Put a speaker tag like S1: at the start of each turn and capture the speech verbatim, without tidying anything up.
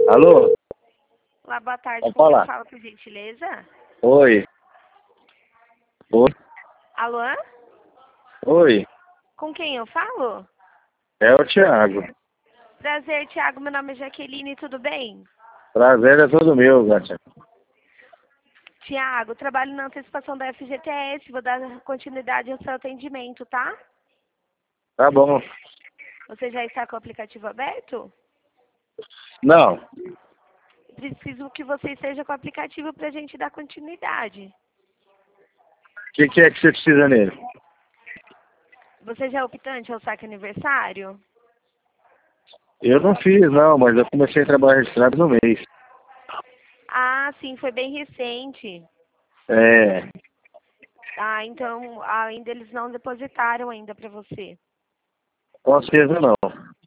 S1: Alô?
S2: Olá, boa tarde.
S1: Pode
S2: Com quem eu
S1: falar.
S2: falo, por gentileza?
S1: Oi. Oi.
S2: Alô?
S1: Oi.
S2: Com quem eu falo?
S1: É o Thiago.
S2: Prazer, Thiago. Meu nome é Jaqueline, tudo bem?
S1: Prazer é todo meu, Gátia.
S2: Tiago, trabalho na antecipação da F G T S, vou dar continuidade ao seu atendimento, tá?
S1: Tá bom.
S2: Você já está com o aplicativo aberto?
S1: Não.
S2: Preciso que você esteja com o aplicativo para a gente dar continuidade.
S1: O que, que é que você precisa nele?
S2: Você já é optante ao saque aniversário?
S1: Eu não fiz, não, mas eu comecei a trabalhar registrado no mês.
S2: Ah, sim, foi bem recente.
S1: É.
S2: Ah, então ainda eles não depositaram ainda para você.
S1: Com certeza não.